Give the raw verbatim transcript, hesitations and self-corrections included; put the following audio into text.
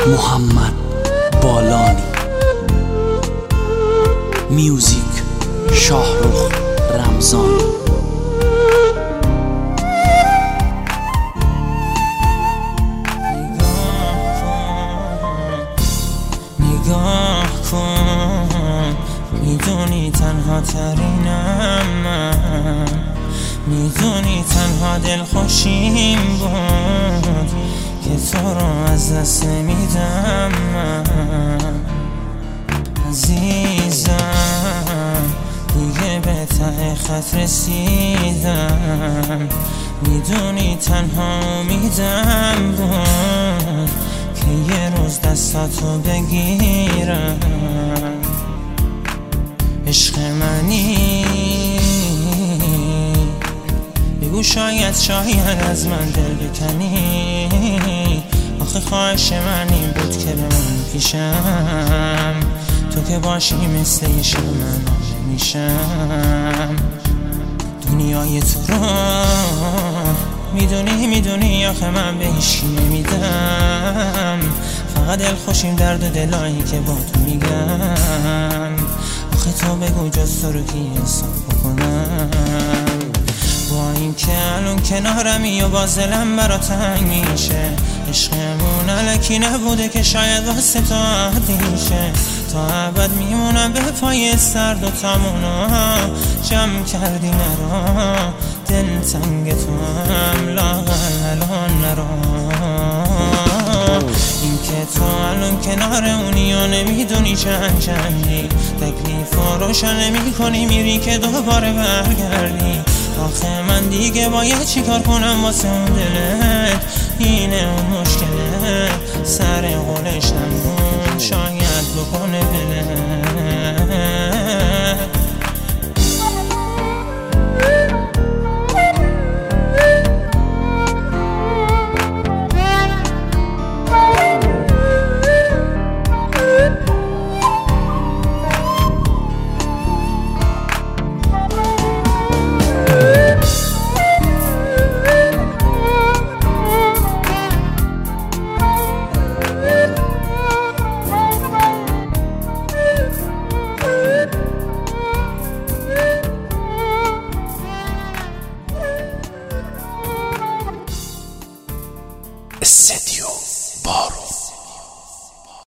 محمد بالانی. میوزیک شاهرخ رمضانی. نگاه کن، میدونی تنها ترینم من، میدونی تنها دل خوشیم بود که تو رو از دست نمیدم من. عزیزم دیگه به ته خط رسیدم، میدونی تنها امیدم بود که یه روز دستاتو بگیرم. عشق منی بگو شاید شاید از من دل بکنی، آخه خواهش من این بود که به من پیشم، تو که باشی مثل یه شمع من میشم. دنیای تو رو میدونی میدونی آخه من به هیچی نمیدم، فقط دل خوشیم درد و دلایی که با تو میگم. آخه تو بگو جز تو رو کی حساب بکنم، با این که الان کنارمی و باز دلم برا تنگ میشه. عشقمون الکی نبوده که شاید واسه تو عادی شه، تا ابد میمونم به پای سر دوتامونو جمع کردی نرا، دل تنگ تو هم لاغل الان نرا. این که تو الان کنار اونی و نمیدونی چند چندی، تکلیف و روشن نمی کنی میری که دوباره برگردی. آخه من دیگه باید چی کار کنم واسه اون دلت، اینه اون